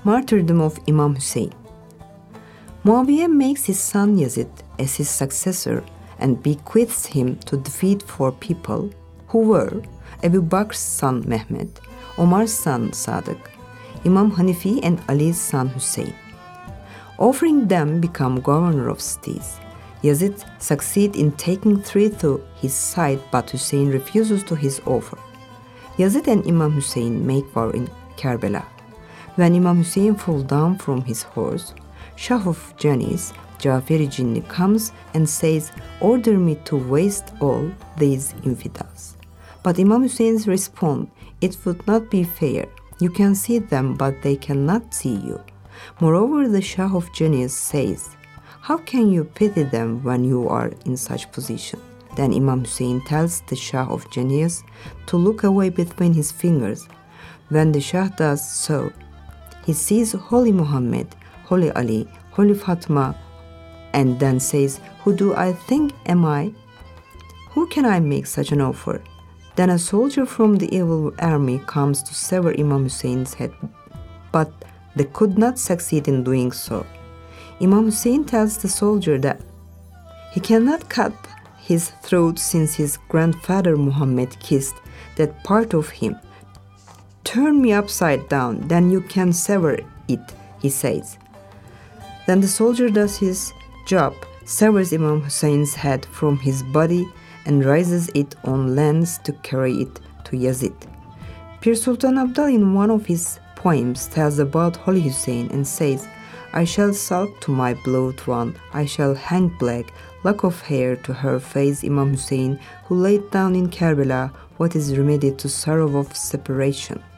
Martyrdom of Imam Hussein. Muawiyah makes his son Yazid as his successor and bequeaths him to defeat four people who were Abu Bakr's son Mehmed, Omar's son Sadiq, Imam Hanifi and Ali's son Hussein. Offering them become governor of cities. Yazid succeeds in taking three to his side, but Hussein refuses to his offer. Yazid and Imam Hussein make war in Karbala. When Imam Hussein falls down from his horse, Shah of Janis, Jaferi Jinni, comes and says, "Order me to waste all these infidels." But Imam Hussein responds, "It would not be fair. You can see them, but they cannot see you." Moreover, the Shah of Janis says, "How can you pity them when you are in such position?" Then Imam Hussein tells the Shah of Janis to look away between his fingers. When the Shah does so, he sees Holy Muhammad, Holy Ali, Holy Fatima, and then says, "Who do I think am I? Who can I make such an offer?" Then a soldier from the evil army comes to sever Imam Hussein's head, but they could not succeed in doing so. Imam Hussein tells the soldier that he cannot cut his throat since his grandfather Muhammad kissed that part of him. "Turn me upside down, then you can sever it," he says. Then the soldier does his job, severs Imam Hussein's head from his body and raises it on lance to carry it to Yazid. Pir Sultan Abdal in one of his poems tells about Holy Hussein and says, "I shall sulk to my beloved one, I shall hang black, lock of hair to her face Imam Hussein, who laid down in Karbala what is remedy to sorrow of separation."